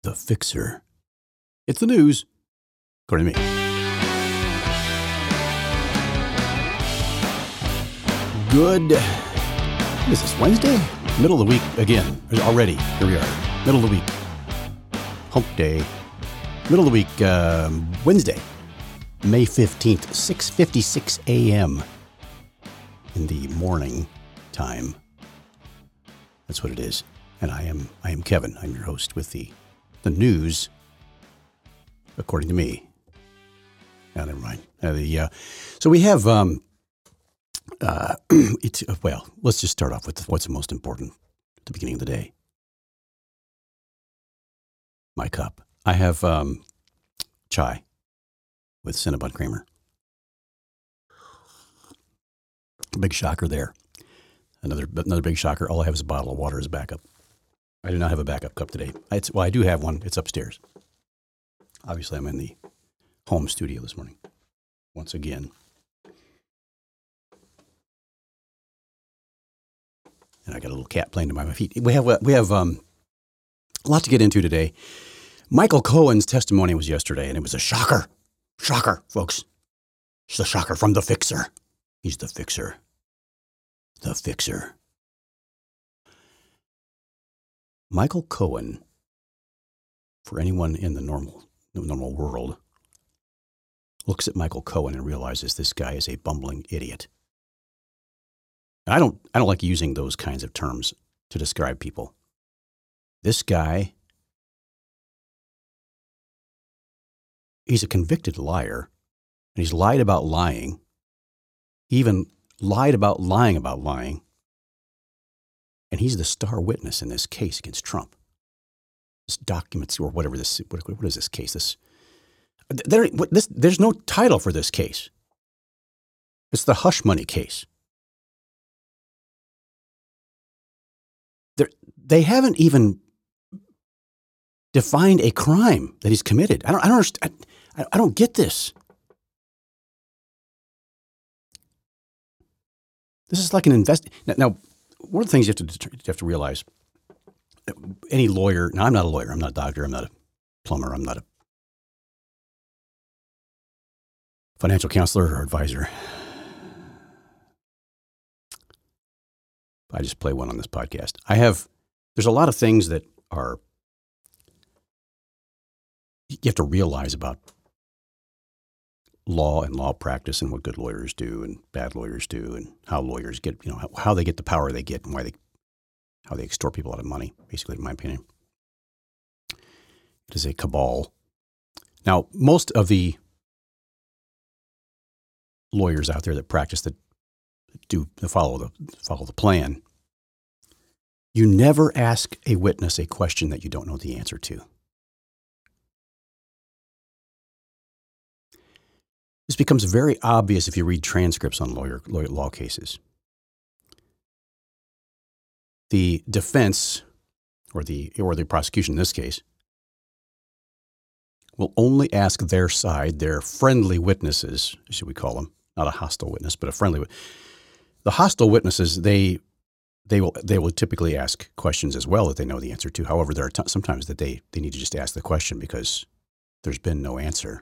The Fixer. It's the news, according to me. Good. What is this, Wednesday? Middle of the week again. Already. Here we are. Middle of the week. Hump day. Middle of the week, Wednesday, May 15th, 6:56 a.m. in the morning time. That's what it is. And I am Kevin. I'm your host with the news, according to me. Oh, never mind. So we have, let's just start off with what's the most important at the beginning of the day. My cup. I have chai with Cinnabon creamer. Big shocker there. Another big shocker. All I have is a bottle of water as a backup. I do not have a backup cup today. I do have one. It's upstairs. Obviously, I'm in the home studio this morning. Once again. And I got a little cat playing to my feet. We have a lot to get into today. Michael Cohen's testimony was yesterday, and it was a shocker. Shocker, folks. It's a shocker from The Fixer. He's the fixer. The Fixer. Michael Cohen, for anyone in the normal world, looks at Michael Cohen and realizes this guy is a bumbling idiot. And I don't like using those kinds of terms to describe people. This guy, he's a convicted liar, and he's lied about lying. He even lied about lying about lying. And he's the star witness in this case against Trump. This documents, or whatever this, what is this case? There's no title for this case. It's the hush money case. They haven't even defined a crime that he's committed. I don't understand. I don't get this. This is like an Now, one of the things you have to realize, any lawyer, now I'm not a lawyer, I'm not a doctor, I'm not a plumber, I'm not a financial counselor or advisor. I just play one on this podcast. There's a lot of things that you have to realize about law and law practice and what good lawyers do and bad lawyers do and how lawyers get, how they get the power they get and how they extort people out of money, basically, in my opinion. It is a cabal. Now, most of the lawyers out there that practice that follow the plan, you never ask a witness a question that you don't know the answer to. This becomes very obvious if you read transcripts on law cases. The defense, or the prosecution in this case, will only ask their side, their friendly witnesses, should we call them, not a hostile witness, but a friendly witness. The hostile witnesses, they will typically ask questions as well that they know the answer to. However, there are sometimes that they need to just ask the question because there's been no answer.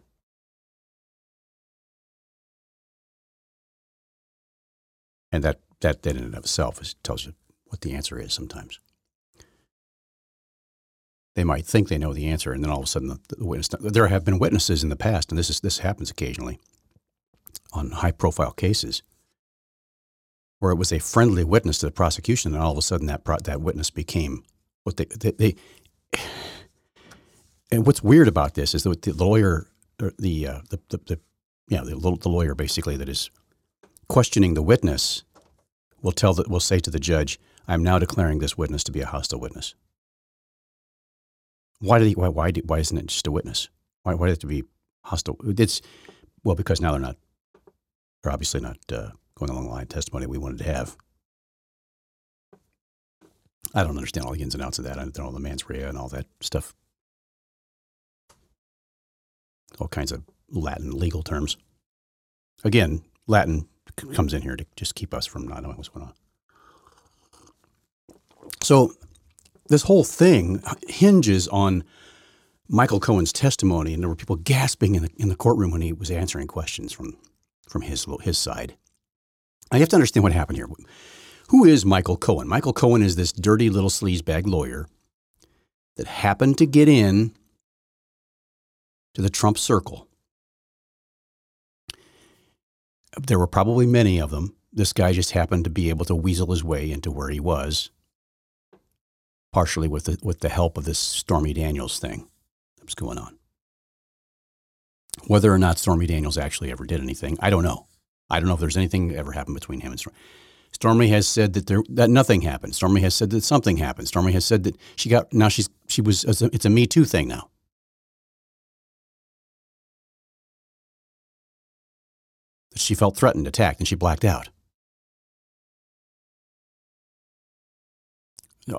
And that in and of itself tells you what the answer is sometimes. They might think they know the answer, and then all of a sudden the witness. There have been witnesses in the past, and this happens occasionally on high-profile cases, where it was a friendly witness to the prosecution, and all of a sudden that witness became what they. And what's weird about this is that the lawyer, the lawyer basically that is questioning the witness will say to the judge, "I'm now declaring this witness to be a hostile witness." Why isn't it just a witness? Why do they have to be hostile? Because now they're obviously not going along the line of testimony we wanted to have. I don't understand all the ins and outs of that. I don't know the mens rea and all that stuff. All kinds of Latin legal terms. Again, Latin comes in here to just keep us from not knowing what's going on. So this whole thing hinges on Michael Cohen's testimony, and there were people gasping in the courtroom when he was answering questions from his side. Now, you have to understand what happened here. Who is Michael Cohen? Michael Cohen is this dirty little sleazebag lawyer that happened to get in to the Trump circle. There were probably many of them. This guy just happened to be able to weasel his way into where he was, partially with the help of this Stormy Daniels thing that was going on. Whether or not Stormy Daniels actually ever did anything, I don't know. I don't know if there's anything that ever happened between him and Stormy. Stormy has said that nothing happened. Stormy has said that something happened. Stormy has said that it's a Me Too thing now. That she felt threatened, attacked, and she blacked out. No.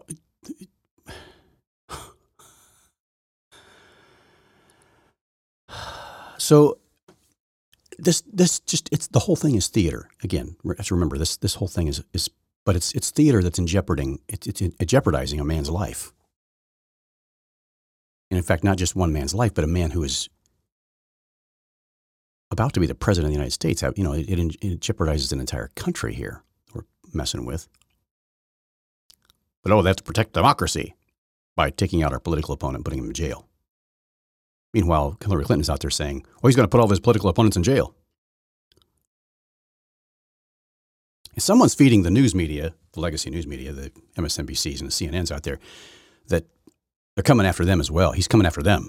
So this just it's the whole thing is theater. Again, you have to remember this whole thing is but it's theater that's in jeoparding it's jeopardizing a man's life. And in fact, not just one man's life, but a man who is about to be the president of the United States. You know, it jeopardizes an entire country here we're messing with. But they have to protect democracy by taking out our political opponent and putting him in jail. Meanwhile, Hillary Clinton's out there saying, oh, he's going to put all of his political opponents in jail. And someone's feeding the news media, the legacy news media, the MSNBCs and the CNNs out there, that they're coming after them as well. He's coming after them.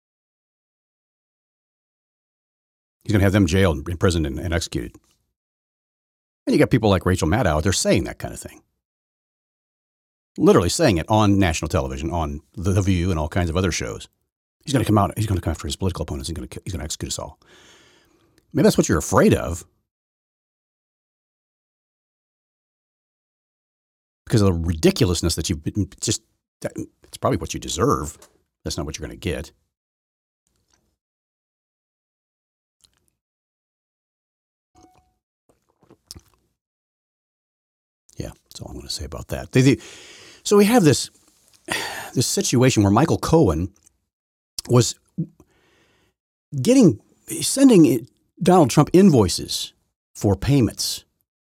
He's going to have them jailed, imprisoned, and executed. And you got people like Rachel Maddow out there saying that kind of thing. Literally saying it on national television, on The View and all kinds of other shows. He's going to come out. He's going to come after his political opponents. He's going to execute us all. Maybe that's what you're afraid of, because of the ridiculousness that you've been just. It's probably what you deserve. That's not what you're going to get. Yeah, that's all I'm going to say about that. So we have this situation where Michael Cohen was sending Donald Trump invoices for payments.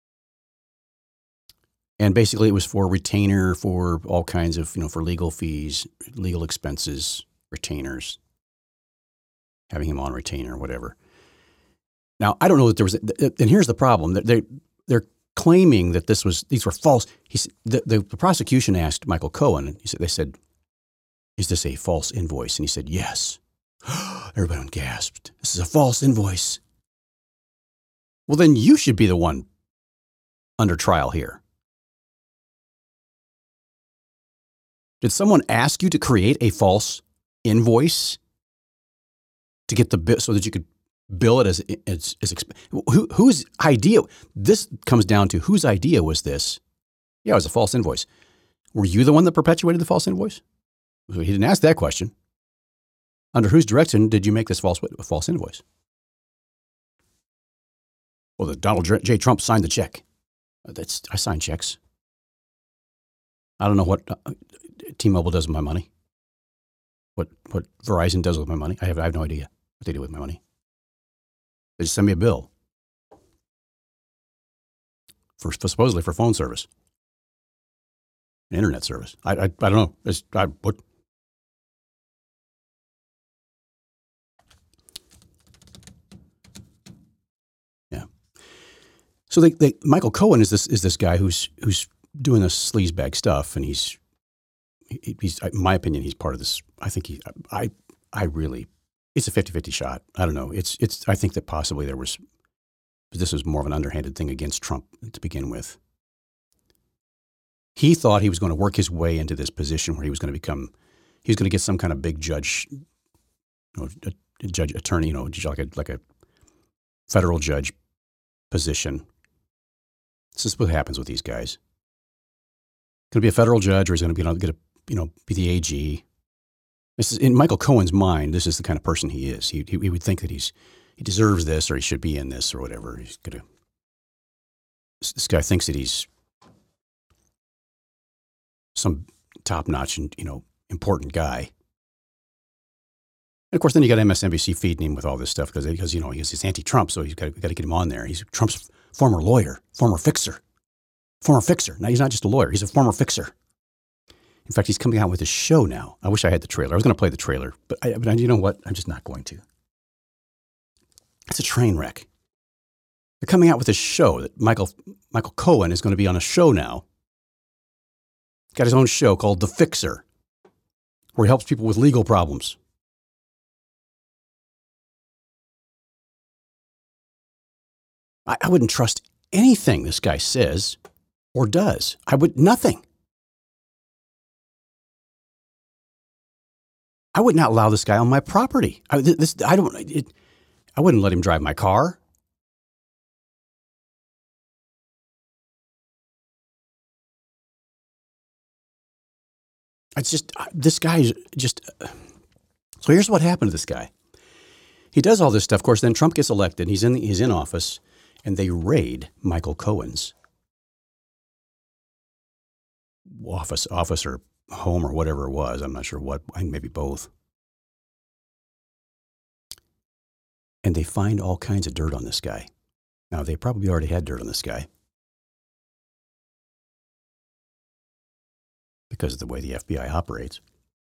And basically it was for retainer, for all kinds of, for legal fees, legal expenses, retainers, having him on retainer, whatever. Now, I don't know that there was, and here's the problem. They're claiming that these were false. The prosecution asked Michael Cohen, they said, is this a false invoice? And he said, yes. Everybody gasped. This is a false invoice. Well, then you should be the one under trial here. Did someone ask you to create a false invoice to get the bill so that you could bill it as whose idea? This comes down to whose idea was this? Yeah, it was a false invoice. Were you the one that perpetuated the false invoice? He didn't ask that question. Under whose direction did you make this false invoice? Well, the Donald J. Trump signed the check. I sign checks. I don't know what T-Mobile does with my money. What Verizon does with my money. I have no idea what they do with my money. They just send me a bill for supposedly for phone service, internet service. I don't know. What? Yeah. So Michael Cohen is this guy who's doing this sleazebag stuff, and he's in my opinion, he's part of this. I think I really, it's a 50-50 shot. I don't know. I think that possibly this was more of an underhanded thing against Trump to begin with. He thought he was going to work his way into this position where he was going to get some kind of big judge, attorney, like a federal judge position. This is what happens with these guys. Going to be a federal judge, or he's going to be the AG. This is in Michael Cohen's mind. This is the kind of person he is. He would think that he deserves this, or he should be in this, or whatever. This guy thinks that he's some top-notch and important guy. And of course, then you got MSNBC feeding him with all this stuff because he's anti-Trump, so he's got to get him on there. He's Trump's former lawyer, former fixer. Now, he's not just a lawyer, he's a former fixer. In fact, he's coming out with a show now. I wish I had the trailer. I was going to play the trailer, but you know what? I'm just not going to. It's a train wreck. They're coming out with a show that Michael Cohen is going to be on a show now. He's got his own show called The Fixer, where he helps people with legal problems. I wouldn't trust anything this guy says or does. Nothing. I would not allow this guy on my property. I wouldn't let him drive my car. This guy is just. So here's what happened to this guy. He does all this stuff. Of course, then Trump gets elected. He's in office, and they raid Michael Cohen's office or home or whatever it was. I'm not sure what. Maybe both. And they find all kinds of dirt on this guy. Now, they probably already had dirt on this guy because of the way the FBI operates.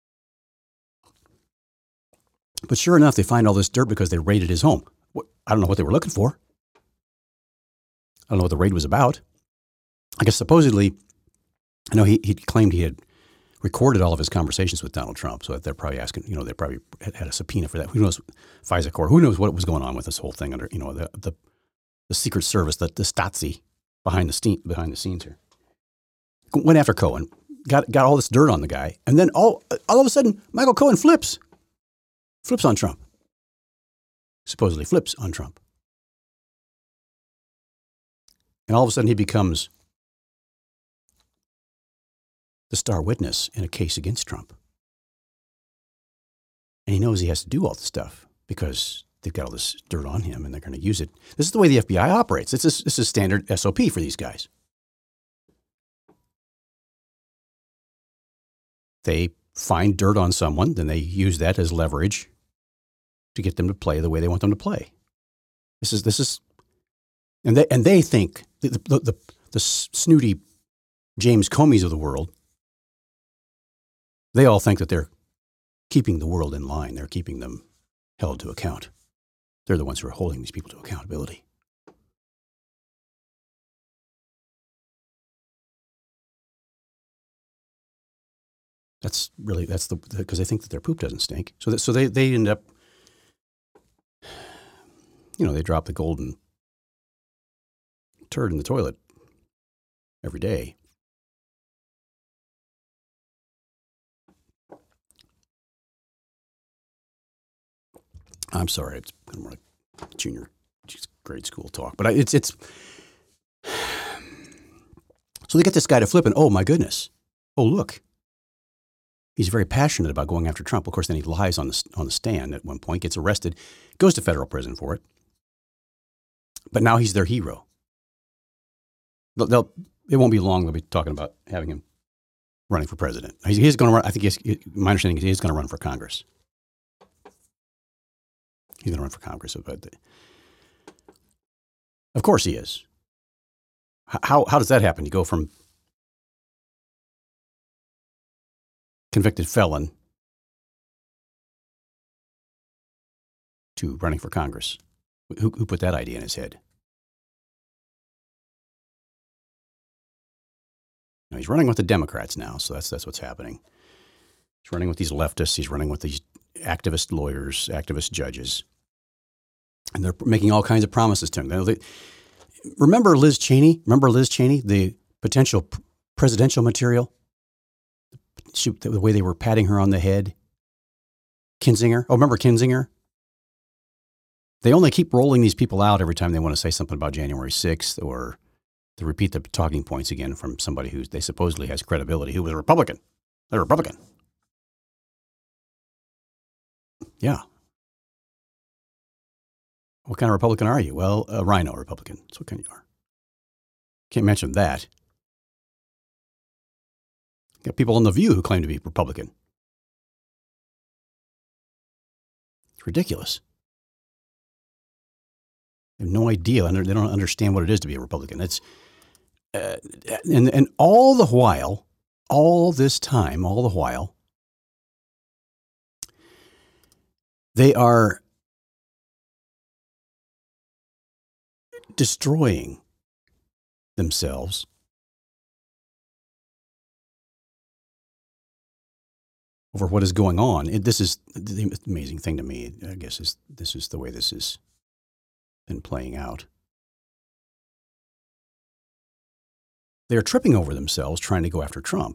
But sure enough, they find all this dirt because they raided his home. I don't know what they were looking for. I don't know what the raid was about. I guess supposedly, I know he claimed he had recorded all of his conversations with Donald Trump, so they're probably asking, they probably had a subpoena for that. Who knows, FISA court, who knows what was going on with this whole thing under, the Secret Service, the Stasi behind the scenes here. Went after Cohen, got all this dirt on the guy, and then all of a sudden, Michael Cohen flips on Trump. Supposedly flips on Trump. And all of a sudden he becomes the star witness in a case against Trump. And he knows he has to do all this stuff because they've got all this dirt on him and they're going to use it. This is the way the FBI operates. This is standard SOP for these guys. They find dirt on someone, then they use that as leverage to get them to play the way they want them to play. This is, and they think the snooty James Comeys of the world, they all think that they're keeping the world in line. They're keeping them held to account. They're the ones who are holding these people to accountability. That's because they think that their poop doesn't stink. So they end up, they drop the golden turd in the toilet every day. I'm sorry, it's kind of more like junior grade school talk, but it's. So they get this guy to flip, and oh my goodness, oh look, he's very passionate about going after Trump. Of course, then he lies on the stand at one point, gets arrested, goes to federal prison for it. But now he's their hero. It won't be long. They'll be talking about having him running for president. He's going to run. I think my understanding is he's going to run for Congress. He's going to run for Congress. Of course he is. How does that happen? You go from convicted felon to running for Congress. Who put that idea in his head? Now, he's running with the Democrats now, so that's what's happening. He's running with these leftists. He's running with these activist lawyers, activist judges. And they're making all kinds of promises to him. Remember Liz Cheney? The potential presidential material? The way they were patting her on the head? Kinzinger? Oh, remember Kinzinger? They only keep rolling these people out every time they want to say something about January 6th or to repeat the talking points again from somebody who they supposedly has credibility, who was a Republican. They're a Republican. Yeah. What kind of Republican are you? Well, a rhino Republican. That's what kind you are. Can't mention that. Got people on The View who claim to be Republican. It's ridiculous. They have no idea, and they don't understand what it is to be a Republican. It's and all the while, all this time, all the while, they are destroying themselves over what is going on. This is the amazing thing to me, I guess, is this is the way this has been playing out. They're tripping over themselves trying to go after Trump.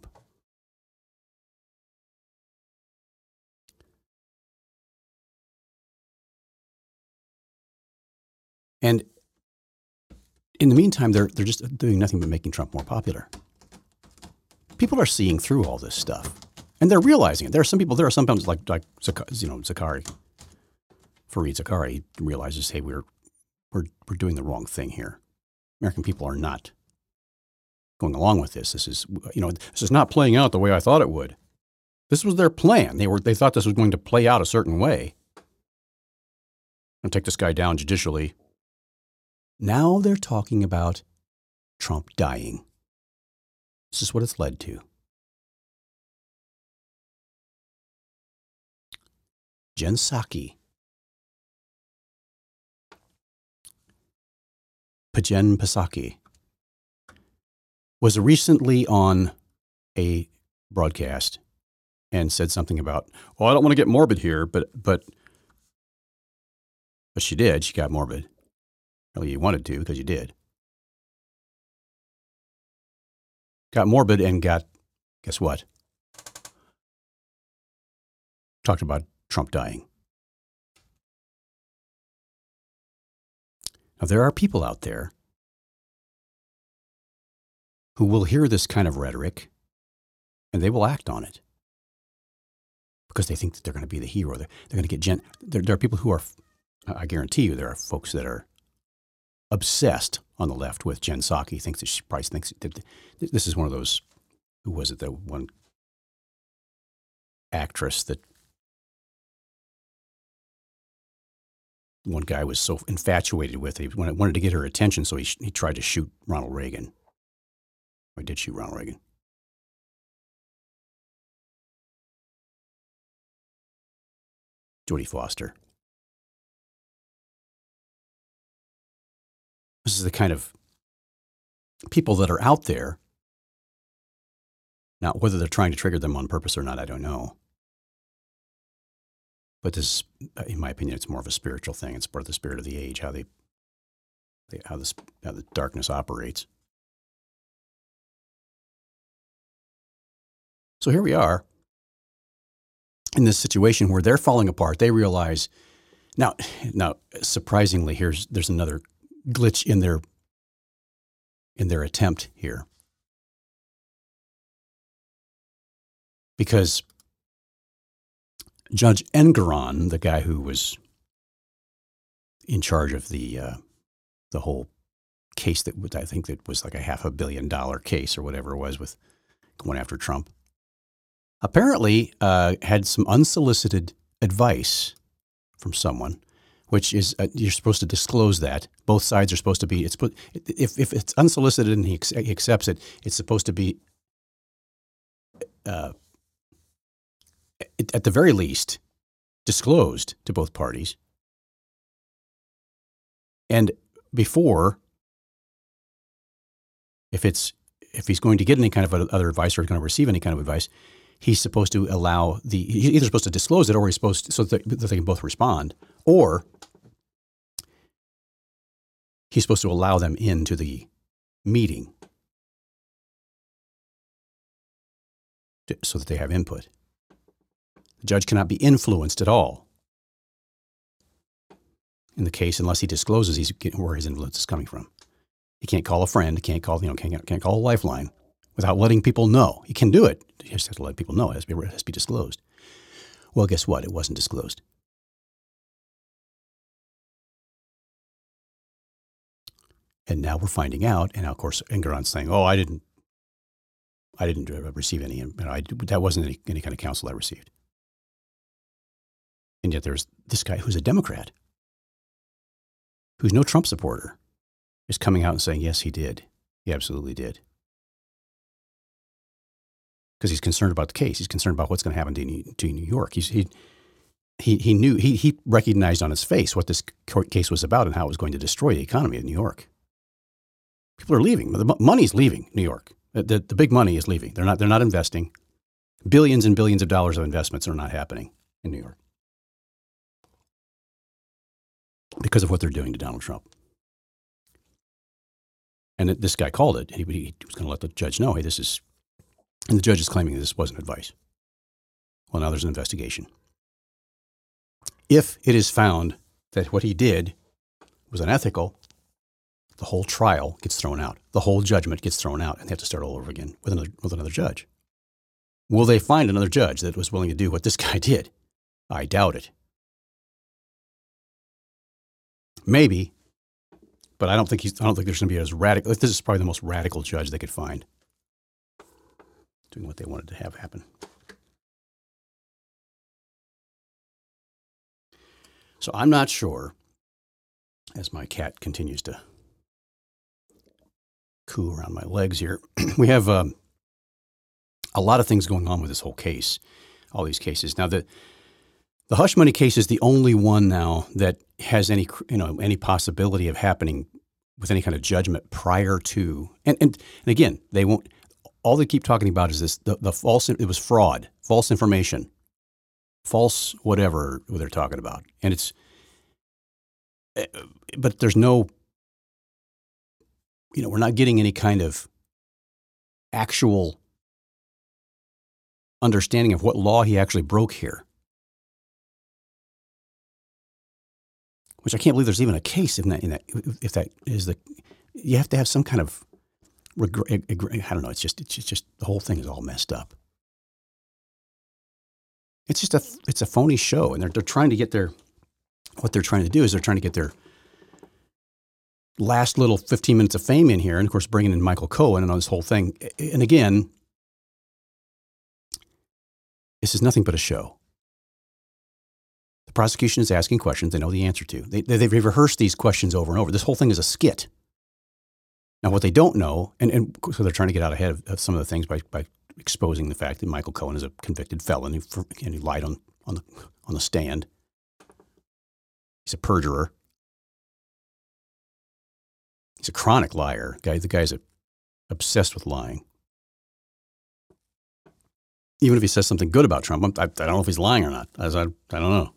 And in the meantime, they're just doing nothing but making Trump more popular. People are seeing through all this stuff, and they're realizing it. There are sometimes like Zakari, Fareed Zakari realizes, hey, we're doing the wrong thing here. American people are not going along with this. This is not playing out the way I thought it would. This was their plan. They thought this was going to play out a certain way. And take this guy down judicially. Now they're talking about Trump dying. This is what it's led to. Jen Psaki. Jen Psaki was recently on a broadcast and said something about, well, I don't want to get morbid here, but she did. She got morbid. Well, you wanted to because you did. Got morbid and guess what? Talked about Trump dying. Now, there are people out there who will hear this kind of rhetoric and they will act on it because they think that they're going to be the hero. They're going to get there are people who are, I guarantee you, there are folks that are obsessed on the left with Jen Psaki. She probably thinks that this is one of those, who was it, the one actress that one guy was so infatuated with. He wanted to get her attention, so he tried to shoot Ronald Reagan. Or did shoot Ronald Reagan. Jodie Foster. This is the kind of people that are out there. Now, whether they're trying to trigger them on purpose or not, I don't know. But this, in my opinion, it's more of a spiritual thing. It's part of the spirit of the age, how the darkness operates. So here we are in this situation where they're falling apart. They realize now, surprisingly, there's another glitch in their attempt here, because Judge Engoron, the guy who was in charge of the whole case I think that was like a $500 million case or whatever it was with going after Trump, apparently had some unsolicited advice from someone, which is you're supposed to disclose that. Both sides are supposed to be. If it's unsolicited and he accepts it, it's supposed to be at the very least disclosed to both parties. And before, if he's going to get any kind of other advice or going to receive any kind of advice, he's supposed to allow he's either supposed to disclose it or he's supposed to, so that they can both respond, or he's supposed to allow them into the meeting so that they have input. The judge cannot be influenced at all in the case unless he discloses where his influence is coming from. He can't call a friend. He can't call can't call a lifeline without letting people know. He can do it. He just has to let people know. It has to be disclosed. Well, guess what? It wasn't disclosed. And now we're finding out. And now, of course, Engoron's saying, "Oh, I didn't receive any. That wasn't any kind of counsel I received." And yet there's this guy who's a Democrat, who's no Trump supporter, is coming out and saying, yes, he did. He absolutely did. Because he's concerned about the case. He's concerned about what's going to happen to New York. He recognized on his face what this court case was about and how it was going to destroy the economy of New York. People are leaving. The money's leaving New York. The big money is leaving. They're not investing. Billions and billions of dollars of investments are not happening in New York because of what they're doing to Donald Trump. And this guy called it. He was going to let the judge know, hey, this is, and the judge is claiming this wasn't advice. Well, now there's an investigation. If it is found that what he did was unethical, the whole trial gets thrown out. The whole judgment gets thrown out, and they have to start all over again with another judge. Will they find another judge that was willing to do what this guy did? I doubt it. Maybe, but I don't think there's going to be as radical. This is probably the most radical judge they could find, doing what they wanted to have happen. So I'm not sure, as my cat continues to coo around my legs here. We have a lot of things going on with this whole case, all these cases. Now, the hush money case is the only one now that has any possibility of happening with any kind of judgment prior to. And again, they won't. All they keep talking about is this: the false. It was fraud, false information, false whatever they're talking about, and it's. But there's no. We're not getting any kind of actual understanding of what law he actually broke here. Which I can't believe there's even a case if that is the, you have to have some kind of regret. I don't know. It's just the whole thing is all messed up. It's a phony show, and they're trying to get what they're trying to do is they're trying to get their last little 15 minutes of fame in here, and of course bringing in Michael Cohen and all this whole thing. And again, this is nothing but a show. The prosecution is asking questions they know the answer to. They've rehearsed these questions over and over. This whole thing is a skit. Now, what they don't know, and so they're trying to get out ahead of some of the things by exposing the fact that Michael Cohen is a convicted felon and he lied on the stand. He's a perjurer. He's a chronic liar. The guy's obsessed with lying. Even if he says something good about Trump, I don't know if he's lying or not. I don't know.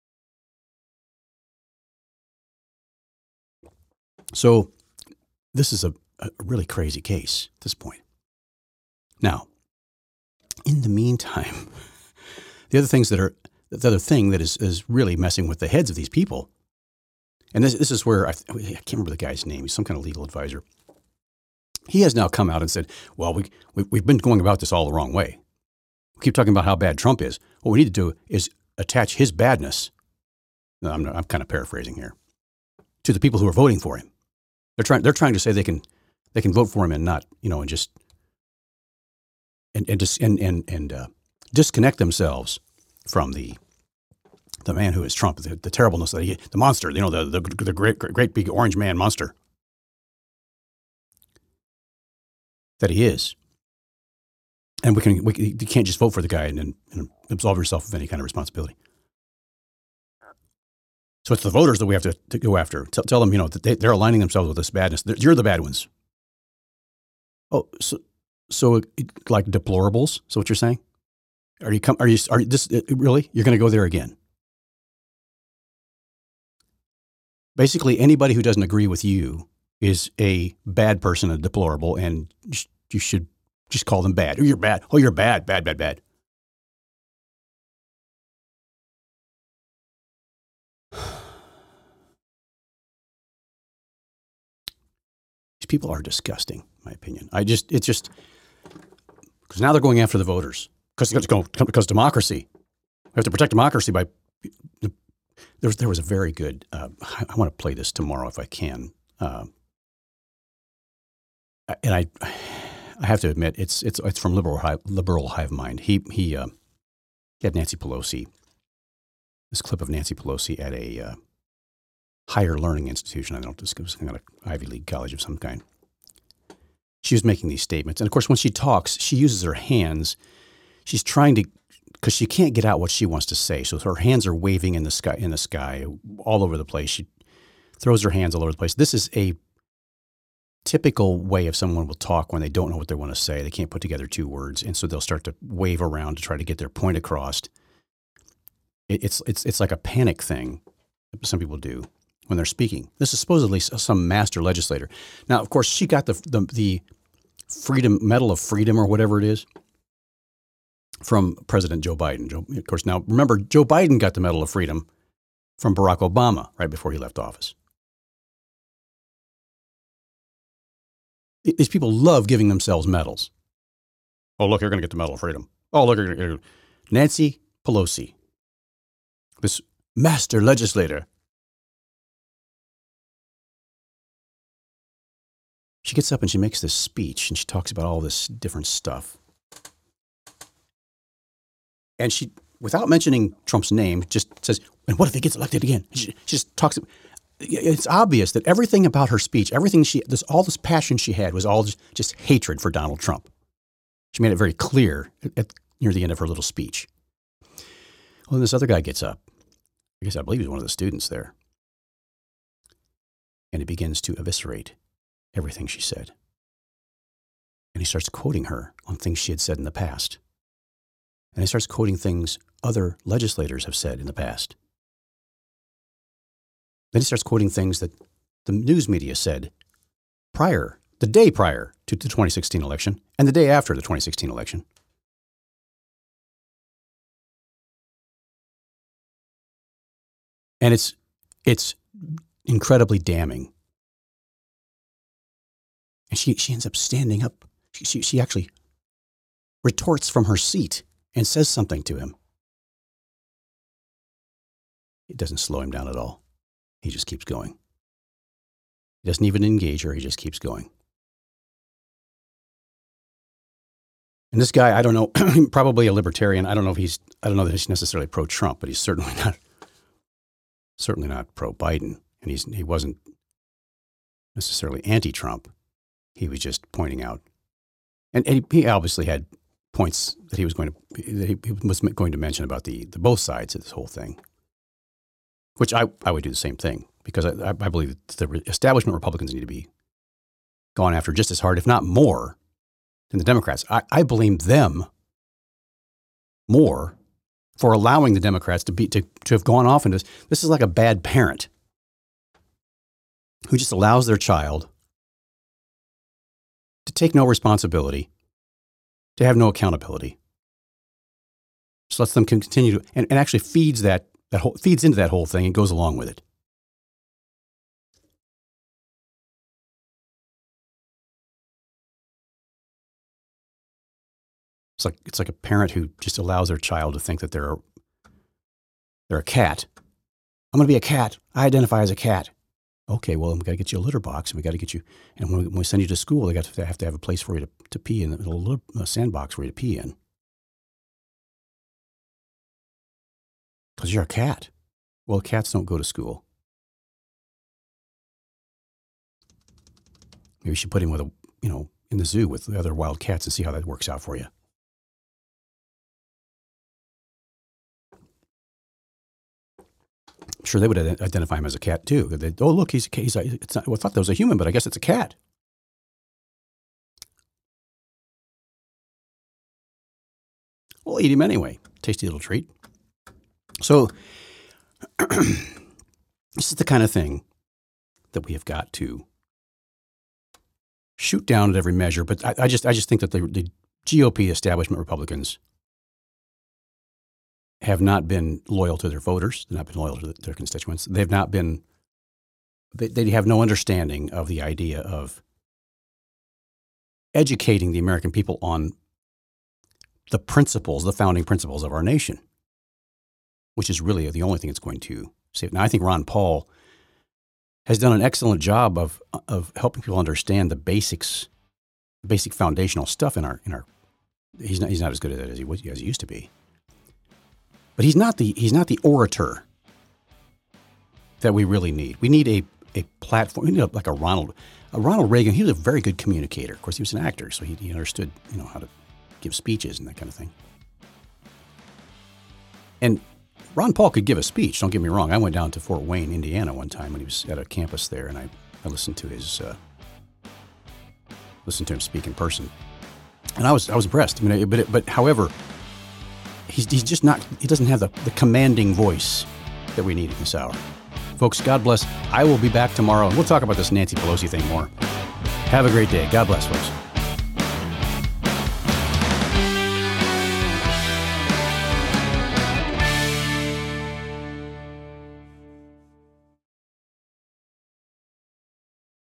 So this is a really crazy case at this point. Now, in the meantime, the other thing that is really messing with the heads of these people, and this is where I can't remember the guy's name. He's some kind of legal advisor. He has now come out and said, well, we've been going about this all the wrong way. We keep talking about how bad Trump is. What we need to do is attach his badness, I'm kind of paraphrasing here, to the people who are voting for him. They're trying to say they can vote for him and not, and just disconnect themselves from the man who is Trump, the terribleness, the monster, the great big orange man monster that he is. And you can't just vote for the guy and absolve yourself of any kind of responsibility. So it's the voters that we have to go after. Tell them, that they're aligning themselves with this badness. You're the bad ones. Oh, so like deplorables? So what you're saying? Are you really? You're going to go there again? Basically, anybody who doesn't agree with you is a bad person, a deplorable, and you should just call them bad. Oh, you're bad. Oh, you're bad, bad, bad, bad. These people are disgusting, in my opinion. It's just, because now they're going after the voters. Because democracy. We have to protect democracy by, there was a very good, I want to play this tomorrow if I can. And I have to admit, it's from Liberal Hive Mind. He had Nancy Pelosi this clip of Nancy Pelosi at a higher learning institution. I don't know, this was some kind of Ivy League college of some kind. She was making these statements. And of course, when she talks, she uses her hands. She's trying to, because she can't get out what she wants to say. So her hands are waving in the sky all over the place. She throws her hands all over the place. This is a typical way of someone will talk when they don't know what they want to say. They can't put together two words. And so they'll start to wave around to try to get their point across. It's like a panic thing that some people do when they're speaking. This is supposedly some master legislator. Now, of course, she got the Freedom Medal of Freedom or whatever it is from President Joe Biden. Of course, now remember, Joe Biden got the Medal of Freedom from Barack Obama right before he left office. These people love giving themselves medals. Oh, look, you're going to get the Medal of Freedom. Oh, look, you're going to Nancy Pelosi, this master legislator. She gets up and she makes this speech and she talks about all this different stuff. And she, without mentioning Trump's name, just says, and what if he gets elected again? She just talks. It's obvious that everything about her speech, everything all this passion she had was all just hatred for Donald Trump. She made it very clear near the end of her little speech. Well, then this other guy gets up. I believe he's one of the students there. And he begins to eviscerate everything she said. And he starts quoting her on things she had said in the past. And he starts quoting things other legislators have said in the past. Then he starts quoting things that the news media said the day prior to the 2016 election and the day after the 2016 election. And it's incredibly damning. And she ends up standing up. She actually retorts from her seat and says something to him. It doesn't slow him down at all. He just keeps going. He doesn't even engage her. He just keeps going. And this guy, I don't know, probably a libertarian. I don't know that he's necessarily pro-Trump, but he's certainly not pro-Biden. And he wasn't necessarily anti-Trump. He was just pointing out, and he obviously had points that he was going to mention about the both sides of this whole thing, which I would do the same thing, because I believe that the establishment Republicans need to be gone after just as hard, if not more, than the Democrats. I blame them more for allowing the Democrats to have gone off into this. This is like a bad parent who just allows their child to take no responsibility, to have no accountability. Just lets them continue to, and actually feeds into that whole thing and goes along with it. It's like a parent who just allows their child to think that they're a cat. I'm going to be a cat. I identify as a cat. Okay, well, we got to get you a litter box, and we got to get you. And when we send you to school, they have to have a place for you to pee in, a sandbox for you to pee in, because you're a cat. Well, cats don't go to school. Maybe you should put him in the zoo with the other wild cats and see how that works out for you. I'm sure they would identify him as a cat too. Oh, look, he's a cat. I thought that was a human, but I guess it's a cat. We'll eat him anyway. Tasty little treat. So this is the kind of thing that we have got to shoot down at every measure. But I just think that the GOP establishment Republicans have not been loyal to their voters. They've not been loyal to their constituents. They have no understanding of the idea of educating the American people on the principles, the founding principles of our nation, which is really the only thing that's going to save. Now, I think Ron Paul has done an excellent job of helping people understand the basics, basic foundational stuff in our. He's not as good at it as he used to be. But he's not the orator that we really need. We need a platform. We need like a Ronald Reagan. He was a very good communicator. Of course, he was an actor, so he understood how to give speeches and that kind of thing. And Ron Paul could give a speech. Don't get me wrong. I went down to Fort Wayne, Indiana, one time when he was at a campus there, and I listened to him speak in person, and I was impressed. I mean, but however, he's just not. He doesn't have the commanding voice that we need in this hour. Folks, God bless. I will be back tomorrow, and we'll talk about this Nancy Pelosi thing more. Have a great day. God bless, folks.